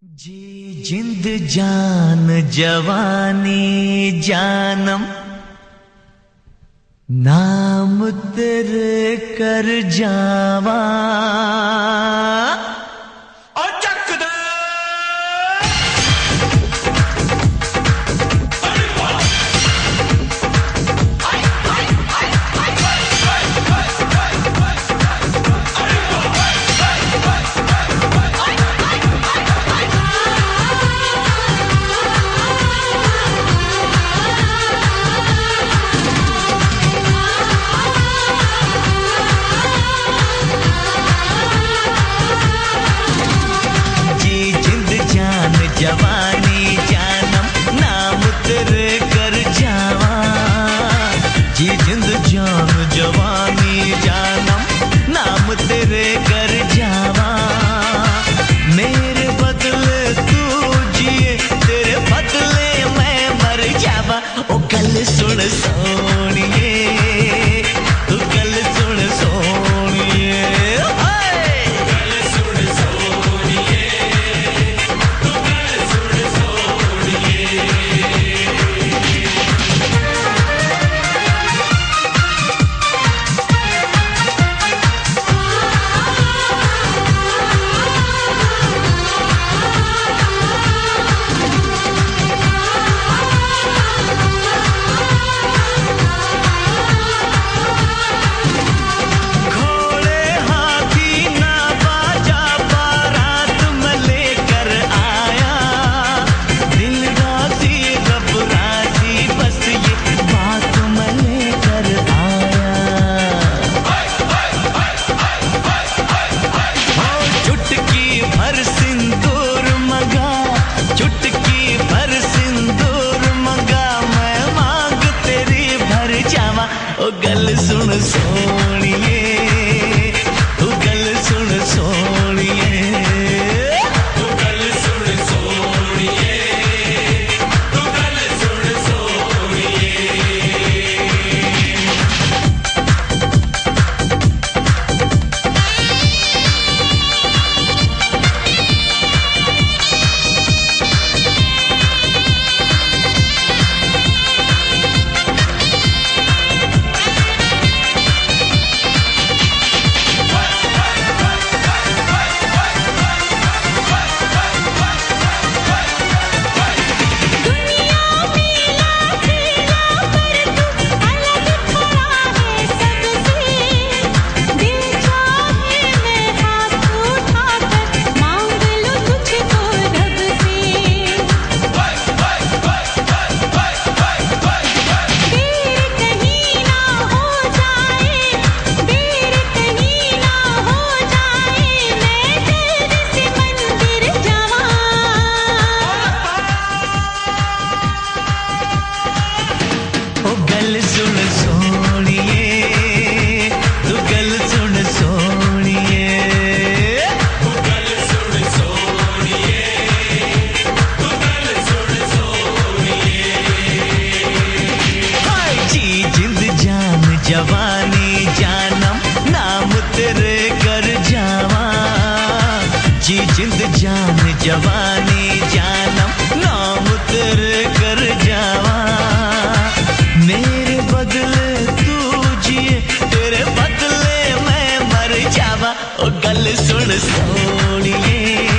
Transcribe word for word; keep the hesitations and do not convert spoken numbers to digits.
जी जिंद जान जवानी जानम नाम तेरे कर जावा जवानी जानम नाम तेरे कर जावा जी जिंद जान जवानी जानम नाम तेरे कर जावा मेरे बदले तू जिए तेरे बदले मैं मर जावा ओ गल सुन सोनिए तू गल सुन सोनिए ओ गल सुन सोनिए तू गल सुन सोनिए तू गल सुन सोनिए तू गल सुन सोनिए गल सुन सोनिए तू गल सुन सोनिए तू गल सुन सोनिए तू गल सुन सोनिए हाय जी जिंद जान जवानी जानम नाम तेरे कर जावा जी जिंद जान जवानी जानम नाम तेरे कर जावा मेरे बदले तू जिए तेरे बदले मैं मर जावा ओ गल सुन सोनिए।